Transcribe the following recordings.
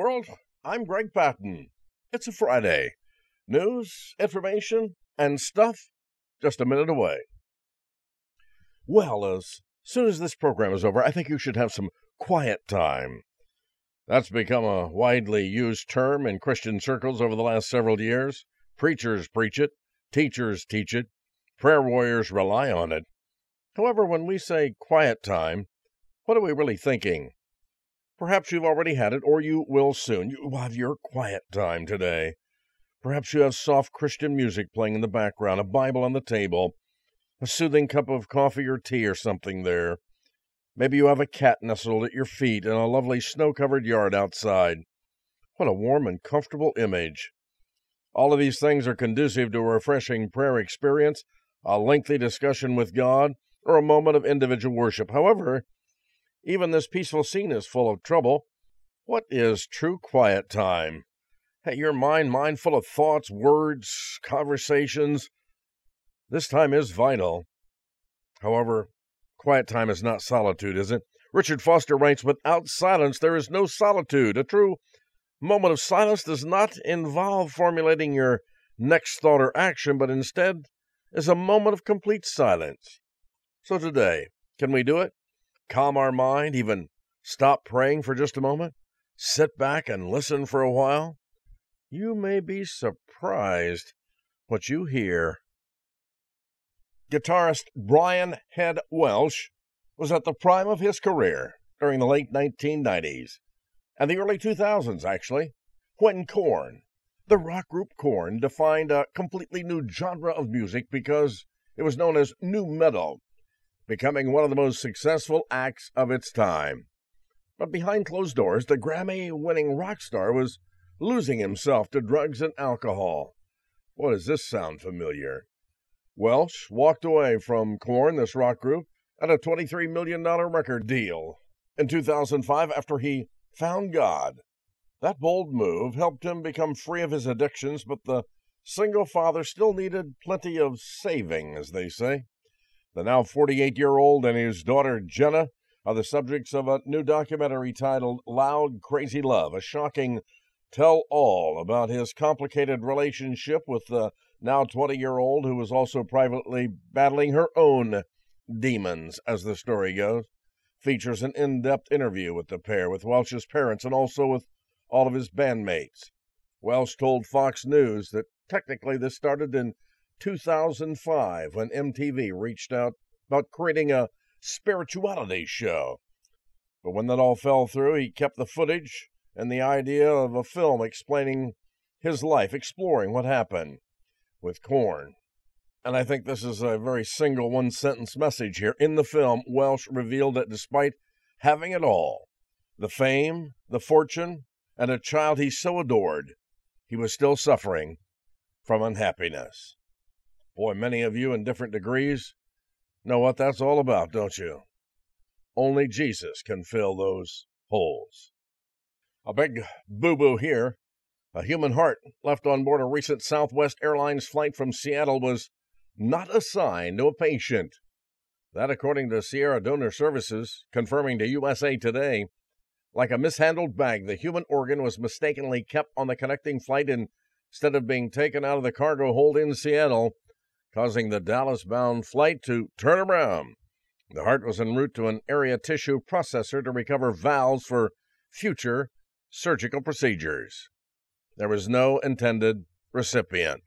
world. I'm Greg Patton. It's a Friday. News, information, and stuff just a minute away. Well, as soon as this program is over, I think you should have some quiet time. That's become a widely used term in Christian circles over the last several years. Preachers preach it, teachers teach it, prayer warriors rely on it. However, when we say quiet time, what are we really thinking? Perhaps you've already had it, or you will soon. You will have your quiet time today. Perhaps you have soft Christian music playing in the background, a Bible on the table, a soothing cup of coffee or tea or something there. Maybe you have a cat nestled at your feet in a lovely snow-covered yard outside. What a warm and comfortable image. All of these things are conducive to a refreshing prayer experience, a lengthy discussion with God, or a moment of individual worship. However, even this peaceful scene is full of trouble. What is true quiet time? Hey, your mind full of thoughts, words, conversations. This time is vital. However, quiet time is not solitude, is it? Richard Foster writes, "Without silence, there is no solitude. A true moment of silence does not involve formulating your next thought or action, but instead is a moment of complete silence." So today, can we do it? Calm our mind, even stop praying for just a moment? Sit back and listen for a while? You may be surprised what you hear. Guitarist Brian Head Welch was at the prime of his career during the late 1990s, and the early 2000s, actually, when Korn, the rock group Korn, defined a completely new genre of music because it was known as nu metal, becoming one of the most successful acts of its time. But behind closed doors, the Grammy-winning rock star was losing himself to drugs and alcohol. Boy, does this sound familiar. Welch walked away from Korn, this rock group, at a $23 million record deal in 2005 after he found God. That bold move helped him become free of his addictions, but the single father still needed plenty of saving, as they say. The now 48-year-old and his daughter Jenna are the subjects of a new documentary titled Loud, Crazy Love, a shocking tell-all about his complicated relationship with the now 20-year-old who was also privately battling her own demons, as the story goes. Features an in-depth interview with the pair, with Welch's parents, and also with all of his bandmates. Welch told Fox News that technically this started in 2005 when MTV reached out about creating a spirituality show. But when that all fell through, he kept the footage and the idea of a film explaining his life, exploring what happened with Korn. And I think this is a very single one-sentence message here. In the film, Welch revealed that despite having it all, the fame, the fortune, and a child he so adored, he was still suffering from unhappiness. Boy, many of you in different degrees know what that's all about, don't you? Only Jesus can fill those holes. A big boo-boo here. A human heart left on board a recent Southwest Airlines flight from Seattle was not assigned to a patient. That, according to Sierra Donor Services, confirming to USA Today. Like a mishandled bag, the human organ was mistakenly kept on the connecting flight instead of being taken out of the cargo hold in Seattle, causing the Dallas-bound flight to turn around. The heart was en route to an area tissue processor to recover valves for future surgical procedures. There was no intended recipient.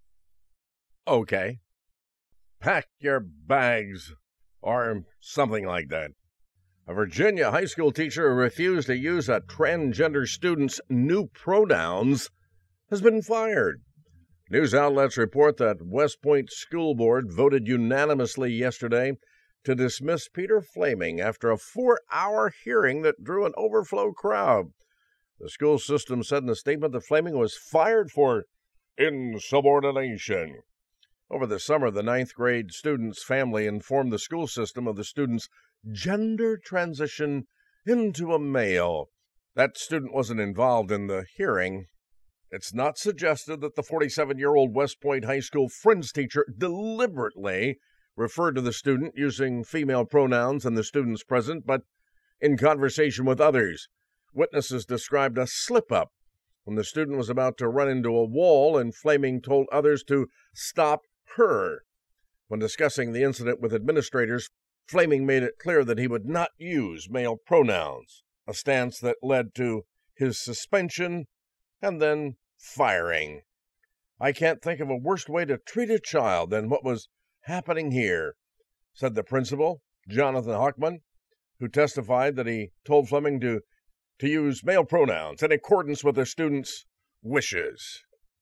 Okay. Pack your bags, or something like that. A Virginia high school teacher who refused to use a transgender student's new pronouns has been fired. News outlets report that West Point School Board voted unanimously yesterday to dismiss Peter Flaming after a 4-hour hearing that drew an overflow crowd. The school system said in a statement that Flaming was fired for insubordination. Over the summer, the 9th grade student's family informed the school system of the student's gender transition into a male. That student wasn't involved in the hearing. It's not suggested that the 47-year-old West Point High School Friends teacher deliberately referred to the student using female pronouns in the student's presence, but in conversation with others, Witnesses described a slip-up when the student was about to run into a wall and Flaming told others to stop her. When discussing the incident with administrators, Flaming made it clear that he would not use male pronouns, a stance that led to his suspension and then firing. "I can't think of a worse way to treat a child than what was happening here," said the principal, Jonathan Hockman, who testified that he told Fleming to use male pronouns in accordance with the student's wishes.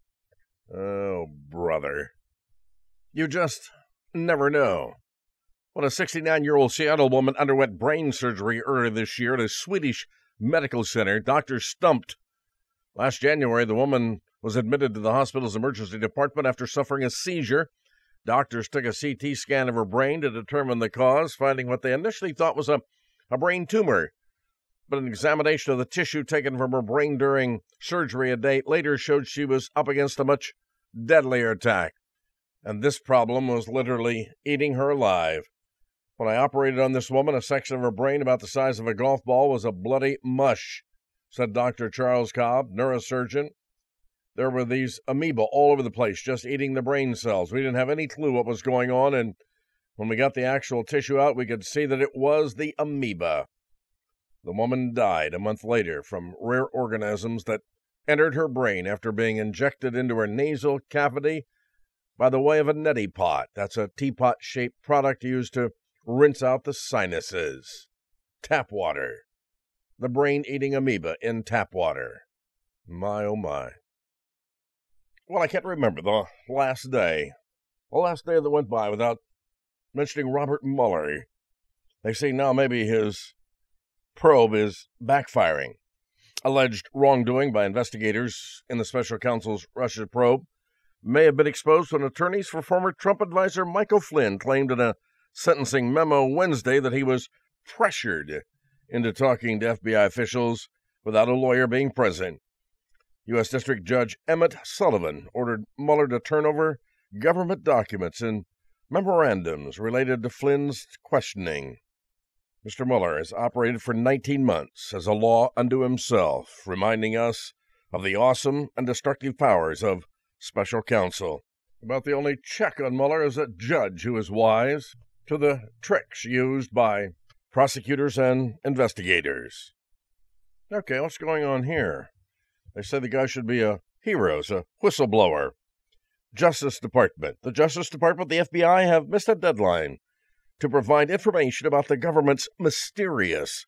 Oh, brother. You just never know. When a 69-year-old Seattle woman underwent brain surgery earlier this year at a Swedish medical center, doctors stumped. Last January, the woman was admitted to the hospital's emergency department after suffering a seizure. Doctors took a CT scan of her brain to determine the cause, finding what they initially thought was a brain tumor. But an examination of the tissue taken from her brain during surgery a day later showed she was up against a much deadlier attack. And this problem was literally eating her alive. When I operated on this woman, a section of her brain about the size of a golf ball was a bloody mush, said Dr. Charles Cobb, neurosurgeon. There were these amoeba all over the place, just eating the brain cells. We didn't have any clue what was going on, and when we got the actual tissue out, we could see that it was the amoeba. The woman died a month later from rare organisms that entered her brain after being injected into her nasal cavity by the way of a neti pot. That's a teapot-shaped product used to rinse out the sinuses. Tap water. The brain-eating amoeba in tap water. My, oh my. Well, I can't remember the last day that went by without mentioning Robert Mueller. They say now maybe his probe is backfiring. Alleged wrongdoing by investigators in the special counsel's Russia probe may have been exposed when attorneys for former Trump advisor Michael Flynn claimed in a sentencing memo Wednesday that he was pressured into talking to FBI officials without a lawyer being present. U.S. District Judge Emmett Sullivan ordered Mueller to turn over government documents and memorandums related to Flynn's questioning. Mr. Mueller has operated for 19 months as a law unto himself, reminding us of the awesome and destructive powers of special counsel. About the only check on Mueller is a judge who is wise to the tricks used by prosecutors and investigators. Okay, what's going on here? They say the guy should be a hero, a whistleblower. Justice Department. The Justice Department, the FBI, have missed a deadline to provide information about the government's mysterious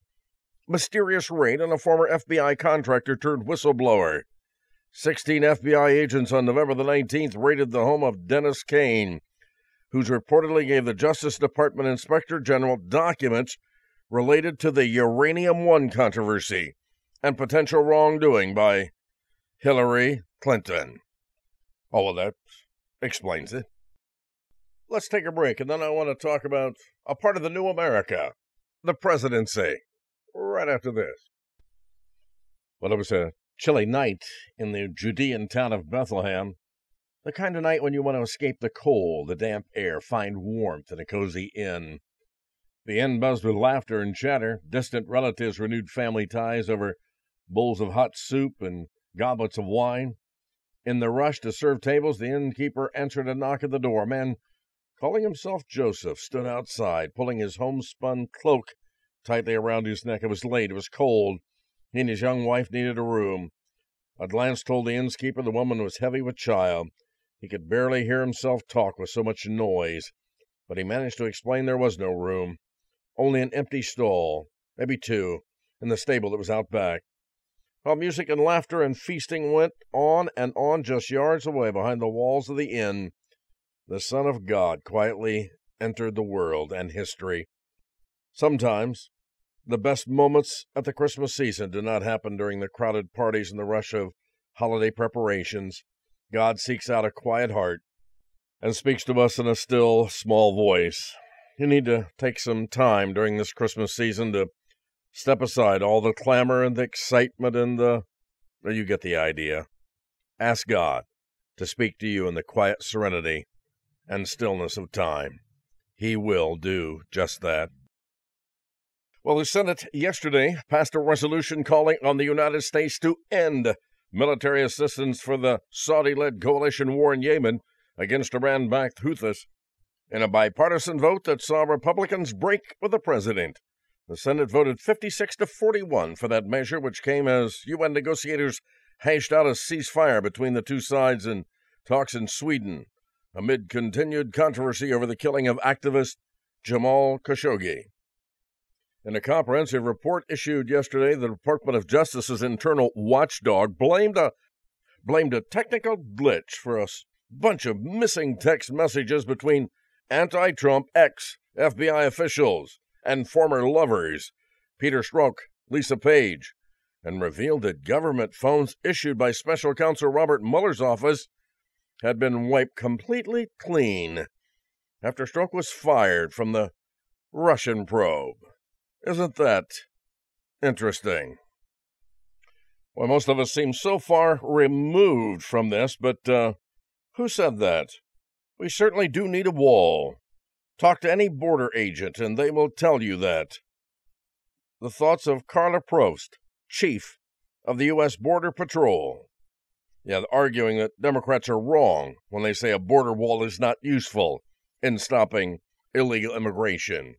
raid on a former FBI contractor turned whistleblower. 16 FBI agents on November the 19th raided the home of Dennis Kane, who's reportedly gave the Justice Department Inspector General documents related to the Uranium One controversy and potential wrongdoing by Hillary Clinton. Oh, well, that explains it. Let's take a break, and then I want to talk about a part of the new America, the presidency, right after this. Well, it was a chilly night in the Judean town of Bethlehem, the kind of night when you want to escape the cold, the damp air, find warmth in a cozy inn. The inn buzzed with laughter and chatter. Distant relatives renewed family ties over bowls of hot soup and goblets of wine. In the rush to serve tables, the innkeeper answered a knock at the door. A man calling himself Joseph stood outside, pulling his homespun cloak tightly around his neck. It was late. It was cold. He and his young wife needed a room. A glance told the innkeeper the woman was heavy with child. He could barely hear himself talk with so much noise, but he managed to explain there was no room, only an empty stall, maybe two, in the stable that was out back. While music and laughter and feasting went on and on just yards away behind the walls of the inn, the Son of God quietly entered the world and history. Sometimes the best moments at the Christmas season do not happen during the crowded parties and the rush of holiday preparations. God seeks out a quiet heart and speaks to us in a still, small voice. You need to take some time during this Christmas season to step aside all the clamor and the excitement and you get the idea. Ask God to speak to you in the quiet serenity and stillness of time. He will do just that. Well, the Senate yesterday passed a resolution calling on the United States to end military assistance for the Saudi-led coalition war in Yemen against Iran-backed Houthis. In a bipartisan vote that saw Republicans break with the president, the Senate voted 56-41 for that measure, which came as UN negotiators hashed out a ceasefire between the two sides in talks in Sweden, amid continued controversy over the killing of activist Jamal Khashoggi. In a comprehensive report issued yesterday, the Department of Justice's internal watchdog blamed a technical glitch for a bunch of missing text messages between anti-Trump ex-FBI officials and former lovers, Peter Strzok, Lisa Page, and revealed that government phones issued by Special Counsel Robert Mueller's office had been wiped completely clean after Strzok was fired from the Russian probe. Isn't that interesting? Well, most of us seem so far removed from this, but who said that? We certainly do need a wall. Talk to any border agent, and they will tell you that. The thoughts of Carla Prost, chief of the U.S. Border Patrol. Yeah, arguing that Democrats are wrong when they say a border wall is not useful in stopping illegal immigration.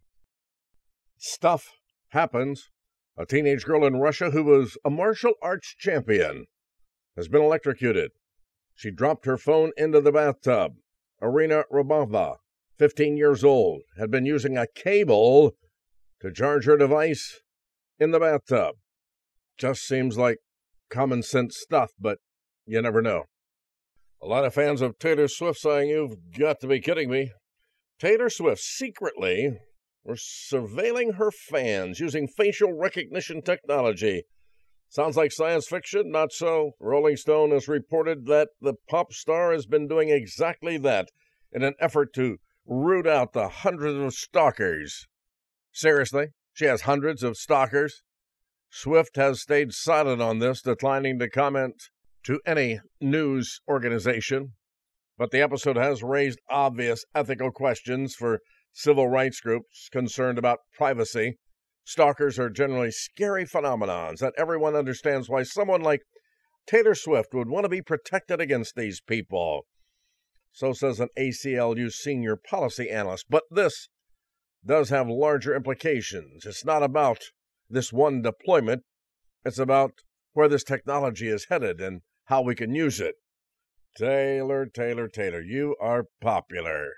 Stuff happens. A teenage girl in Russia who was a martial arts champion has been electrocuted. She dropped her phone into the bathtub. Irina Rybakova, 15 years old, had been using a cable to charge her device in the bathtub. Just seems like common sense stuff, but you never know. A lot of fans of Taylor Swift saying, "You've got to be kidding me." Taylor Swift secretly was surveilling her fans using facial recognition technology. Sounds like science fiction? Not so. Rolling Stone has reported that the pop star has been doing exactly that in an effort to root out the hundreds of stalkers. Seriously? She has hundreds of stalkers? Swift has stayed silent on this, declining to comment to any news organization. But the episode has raised obvious ethical questions for civil rights groups concerned about privacy. Stalkers are generally scary phenomenons that everyone understands why someone like Taylor Swift would want to be protected against these people. So says an ACLU senior policy analyst. But this does have larger implications. It's not about this one deployment. It's about where this technology is headed and how we can use it. Taylor, you are popular.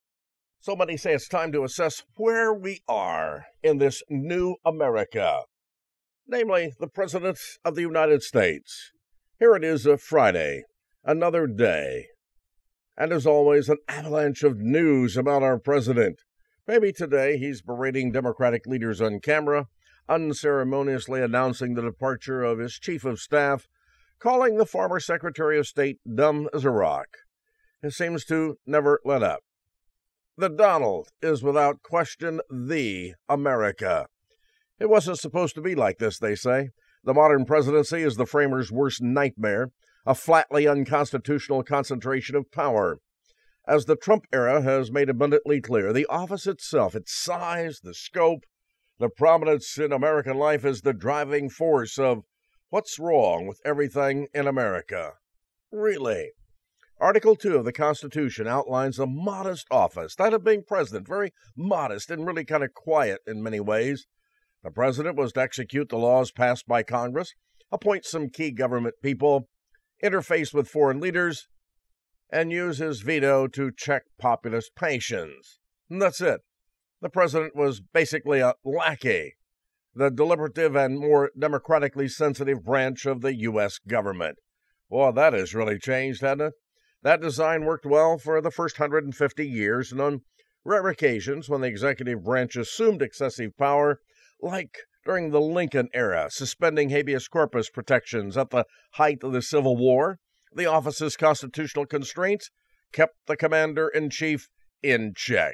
So many say it's time to assess where we are in this new America, namely the President of the United States. Here it is, a Friday, another day. And as always, an avalanche of news about our president. Maybe today he's berating Democratic leaders on camera, unceremoniously announcing the departure of his chief of staff, calling the former Secretary of State dumb as a rock. It seems to never let up. The Donald is without question the America. It wasn't supposed to be like this, they say. The modern presidency is the framers' worst nightmare, a flatly unconstitutional concentration of power. As the Trump era has made abundantly clear, the office itself, its size, the scope, the prominence in American life is the driving force of what's wrong with everything in America. Really? Article 2 of the Constitution outlines a modest office, that of being president, very modest and really kind of quiet in many ways. The president was to execute the laws passed by Congress, appoint some key government people, interface with foreign leaders, and use his veto to check populist passions. And that's it. The president was basically a lackey, the deliberative and more democratically sensitive branch of the U.S. government. Well, that has really changed, hasn't it? That design worked well for the first 150 years, and on rare occasions when the executive branch assumed excessive power, like during the Lincoln era, suspending habeas corpus protections at the height of the Civil War, the office's constitutional constraints kept the commander-in-chief in check.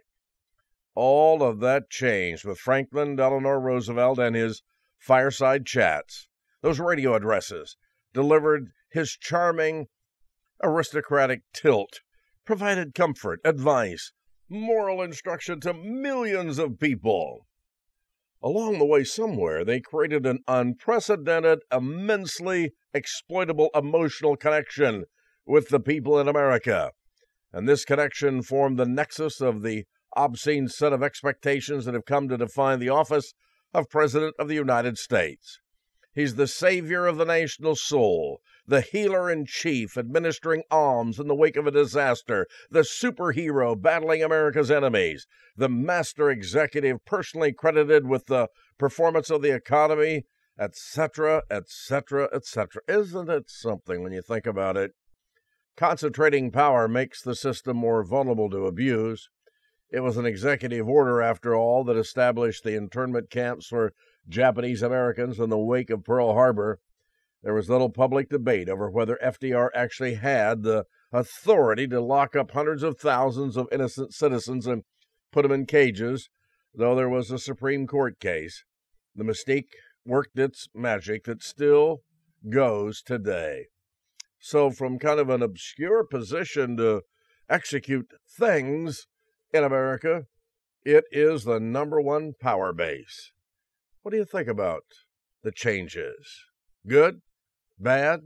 All of that changed with Franklin Delano Roosevelt and his fireside chats. Those radio addresses delivered his charming aristocratic tilt, provided comfort, advice, moral instruction to millions of people. Along the way somewhere, they created an unprecedented, immensely exploitable emotional connection with the people in America. And this connection formed the nexus of the obscene set of expectations that have come to define the office of President of the United States. He's the savior of the national soul, the healer-in-chief administering alms in the wake of a disaster, the superhero battling America's enemies, the master executive personally credited with the performance of the economy, etc., etc., etc. Isn't it something when you think about it? Concentrating power makes the system more vulnerable to abuse. It was an executive order, after all, that established the internment camps for Japanese Americans in the wake of Pearl Harbor. There was little public debate over whether FDR actually had the authority to lock up hundreds of thousands of innocent citizens and put them in cages, though there was a Supreme Court case. The mystique worked its magic that still goes today. So from kind of an obscure position to execute things in America, it is the number one power base. What do you think about the changes? Good, bad,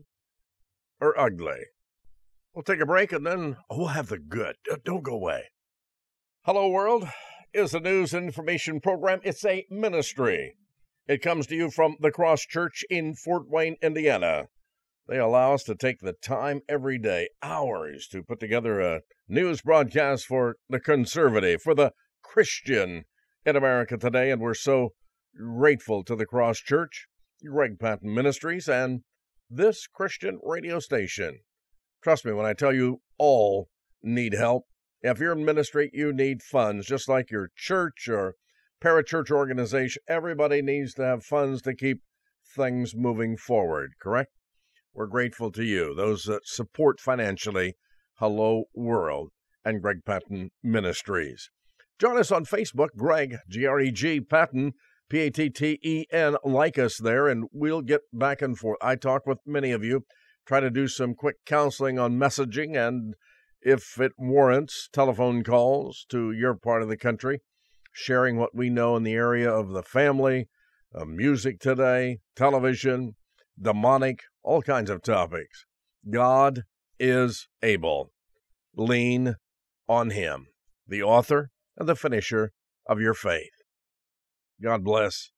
or ugly? We'll take a break and then we'll have the good. Don't go away. Hello World is a news and information program. It's a ministry. It comes to you from the Cross Church in Fort Wayne, Indiana. They allow us to take the time every day, hours, to put together a news broadcast for the conservative, for the Christian in America today, and we're so grateful to the Cross Church, Greg Patton Ministries, and this Christian radio station. Trust me when I tell you, all need help. If you're in ministry, you need funds, just like your church or parachurch organization. Everybody needs to have funds to keep things moving forward, correct? We're grateful to you, those that support financially Hello World and Greg Patton Ministries. Join us on Facebook, Greg, G-R-E-G, Patton, P-A-T-T-E-N. Like us there, and we'll get back and forth. I talk with many of you, try to do some quick counseling on messaging, and if it warrants, telephone calls to your part of the country, sharing what we know in the area of the family, music today, television, demonic, all kinds of topics. God is able. Lean on Him, the author and the finisher of your faith. God bless.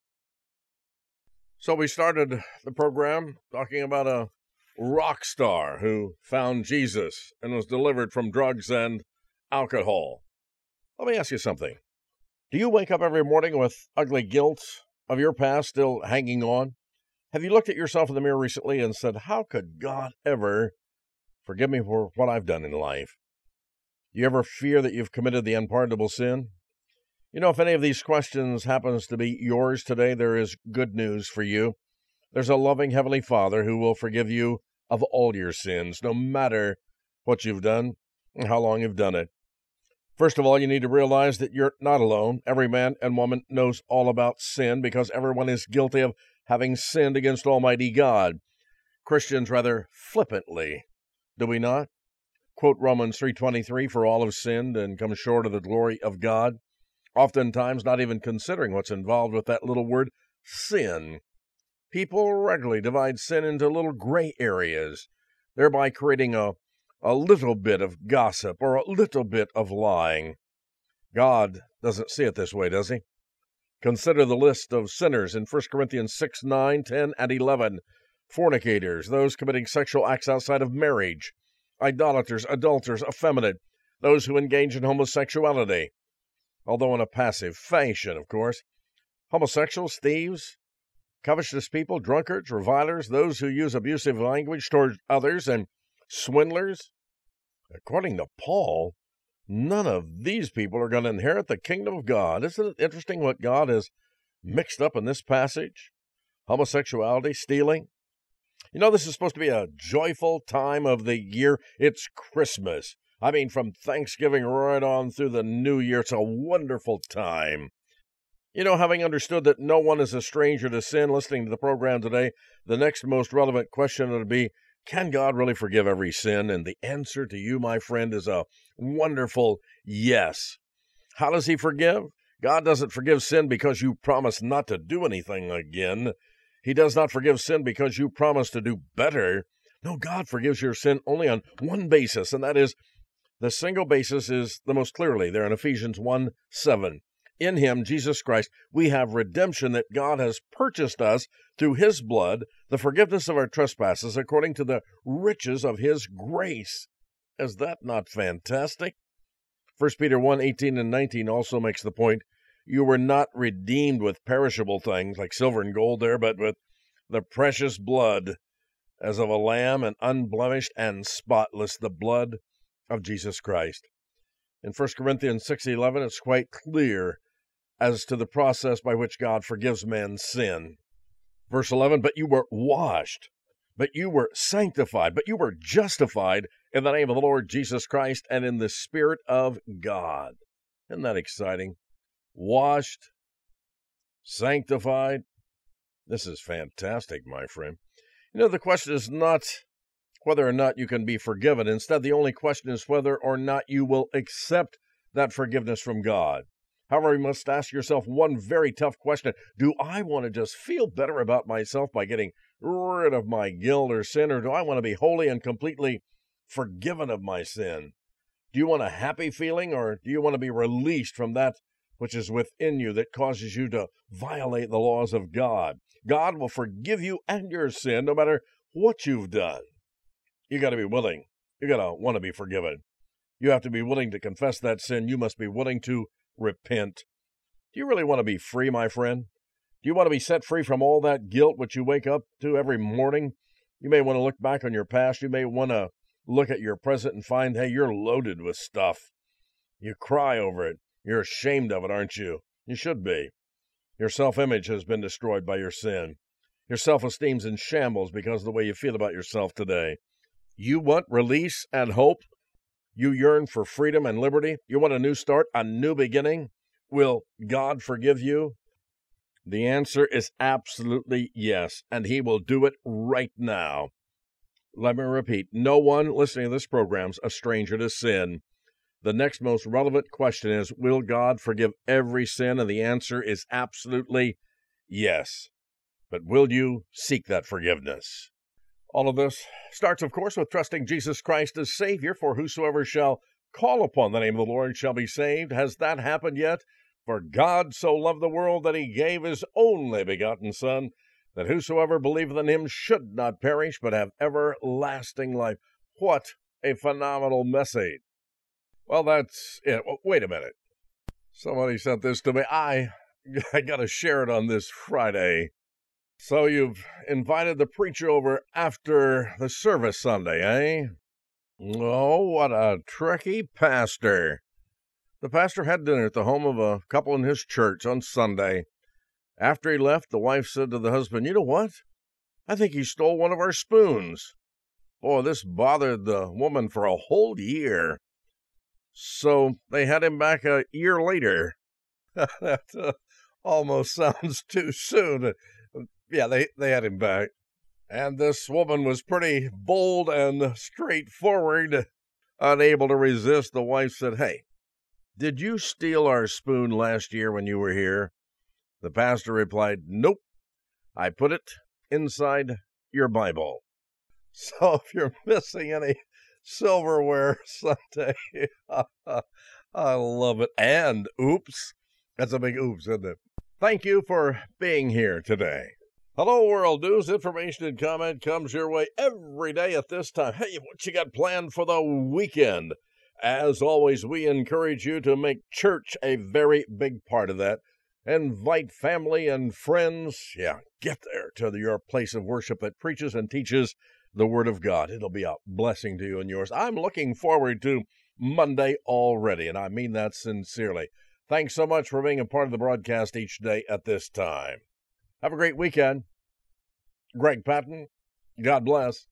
So we started the program talking about a rock star who found Jesus and was delivered from drugs and alcohol. Let me ask you something. Do you wake up every morning with ugly guilt of your past still hanging on? Have you looked at yourself in the mirror recently and said, how could God ever forgive me for what I've done in life? Do you ever fear that you've committed the unpardonable sin? You know, if any of these questions happens to be yours today, there is good news for you. There's a loving Heavenly Father who will forgive you of all your sins, no matter what you've done and how long you've done it. First of all, you need to realize that you're not alone. Every man and woman knows all about sin because everyone is guilty of having sinned against Almighty God. Christians rather flippantly, do we not? Quote Romans 3:23, for all have sinned and come short of the glory of God. Oftentimes not even considering what's involved with that little word, sin. People regularly divide sin into little gray areas, thereby creating a little bit of gossip or a little bit of lying. God doesn't see it this way, does He? Consider the list of sinners in 1 Corinthians 6, 9, 10, and 11. Fornicators, those committing sexual acts outside of marriage. Idolaters, adulterers, effeminate, those who engage in homosexuality. Although in a passive fashion, of course. Homosexuals, thieves, covetous people, drunkards, revilers, those who use abusive language toward others, and swindlers. According to Paul, none of these people are going to inherit the kingdom of God. Isn't it interesting what God has mixed up in this passage? Homosexuality, stealing. You know, this is supposed to be a joyful time of the year. It's Christmas. I mean, from Thanksgiving right on through the New Year. It's a wonderful time. You know, having understood that no one is a stranger to sin, listening to the program today, the next most relevant question would be, can God really forgive every sin? And the answer to you, my friend, is a wonderful yes. How does He forgive? God doesn't forgive sin because you promise not to do anything again. He does not forgive sin because you promise to do better. No, God forgives your sin only on one basis, and that is, the single basis is the most clearly there in Ephesians 1:7. In him, Jesus Christ, we have redemption, that God has purchased us through his blood, the forgiveness of our trespasses, according to the riches of his grace. Is that not fantastic? 1 Peter 1:18 and 19 also makes the point, you were not redeemed with perishable things like silver and gold there, but with the precious blood as of a lamb, and unblemished and spotless, the blood of Jesus Christ. In 1 Corinthians 6:11, it's quite clear as to the process by which God forgives man's sin. Verse 11, but you were washed, but you were sanctified, but you were justified in the name of the Lord Jesus Christ and in the Spirit of God. Isn't that exciting? Washed, sanctified. This is fantastic, my friend. You know, the question is not whether or not you can be forgiven. Instead, the only question is whether or not you will accept that forgiveness from God. However, you must ask yourself one very tough question. Do I want to just feel better about myself by getting rid of my guilt or sin, or do I want to be wholly and completely forgiven of my sin? Do you want a happy feeling, or do you want to be released from that which is within you that causes you to violate the laws of God? God will forgive you and your sin no matter what you've done. You got to be willing. You got to want to be forgiven. You have to be willing to confess that sin. You must be willing to repent. Do you really want to be free, my friend? Do you want to be set free from all that guilt which you wake up to every morning? You may want to look back on your past. You may want to look at your present and find, hey, you're loaded with stuff. You cry over it. You're ashamed of it, aren't you? You should be. Your self-image has been destroyed by your sin. Your self-esteem's in shambles because of the way you feel about yourself today. You want release and hope? You yearn for freedom and liberty? You want a new start, a new beginning? Will God forgive you? The answer is absolutely yes, and he will do it right now. Let me repeat, no one listening to this program's a stranger to sin. The next most relevant question is, will God forgive every sin? And the answer is absolutely yes. But will you seek that forgiveness? All of this starts, of course, with trusting Jesus Christ as Savior, for whosoever shall call upon the name of the Lord shall be saved. Has that happened yet? For God so loved the world that he gave his only begotten Son, that whosoever believeth in him should not perish, but have everlasting life. What a phenomenal message. Well, that's it. Well, wait a minute. Somebody sent this to me. I got to share it on this Friday. So you've invited the preacher over after the service Sunday, eh? Oh, what a tricky pastor. The pastor had dinner at the home of a couple in his church on Sunday. After he left, the wife said to the husband, you know what? I think he stole one of our spoons. Boy, this bothered the woman for a whole year. So they had him back a year later. That almost sounds too soon. Yeah, they had him back. And this woman was pretty bold and straightforward. Unable to resist, the wife said, hey, did you steal our spoon last year when you were here? The pastor replied, nope. I put it inside your Bible. So if you're missing any silverware Sunday, I love it. And oops, that's a big oops, isn't it? Thank you for being here today. Hello, World News. Information and comment comes your way every day at this time. Hey, what you got planned for the weekend? As always, we encourage you to make church a very big part of that. Invite family and friends. Yeah, get there to your place of worship that preaches and teaches the Word of God. It'll be a blessing to you and yours. I'm looking forward to Monday already, and I mean that sincerely. Thanks so much for being a part of the broadcast each day at this time. Have a great weekend. Greg Patton, God bless.